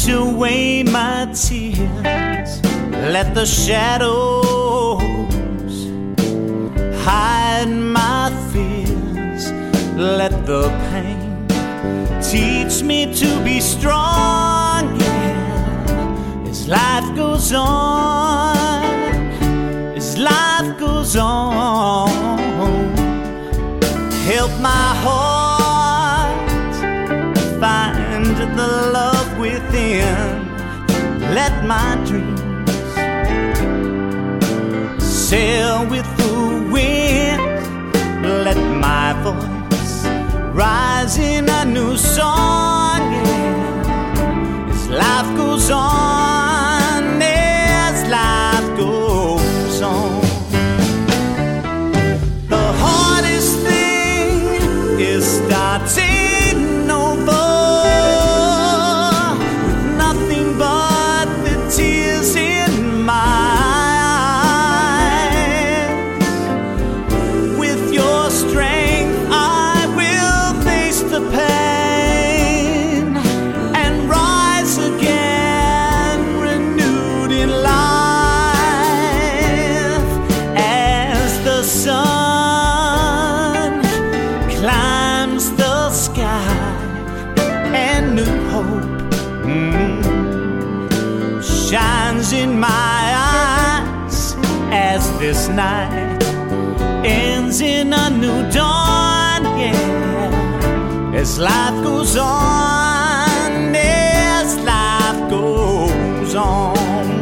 away my tears. Let the shadows hide my fears. Let the pain teach me to be strong, yeah, as life goes on, as life goes on. Help my heart find the love within. Let my dreams sail with the wind. Let my voice rise in a new song, yeah, as life goes on, as life goes on. The hardest thing is starting over with nothing but the tears in my eyes. With your strength I will face the pain and rise again, renewed in life. As the sun climbs the sky and new hope shines in my eyes, as this night ends in a new dawn, yeah, as life goes on, as life goes on.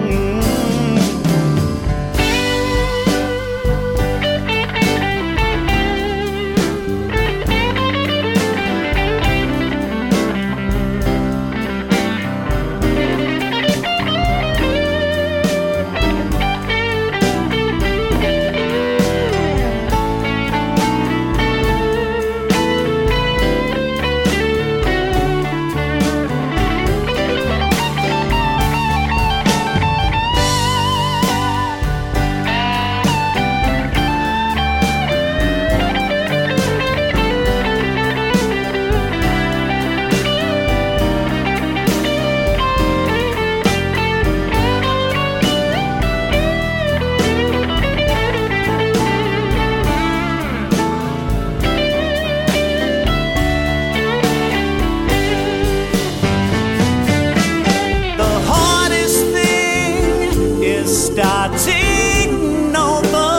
Starting over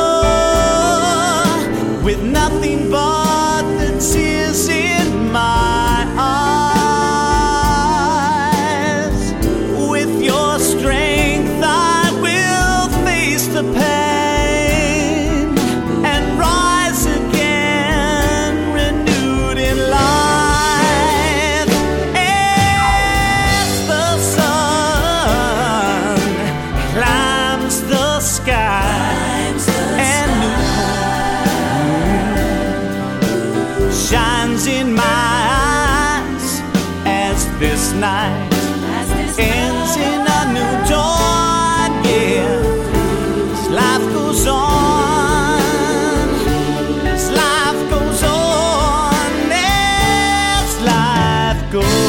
with nothing but the tears in my eyes. With your strength I will face the pain and rise again, renewed in life. As the sun climbs the sky and new hope shines in my eyes, as this night ends in a new dawn, yeah, as life goes on, as life goes on, as life goes on.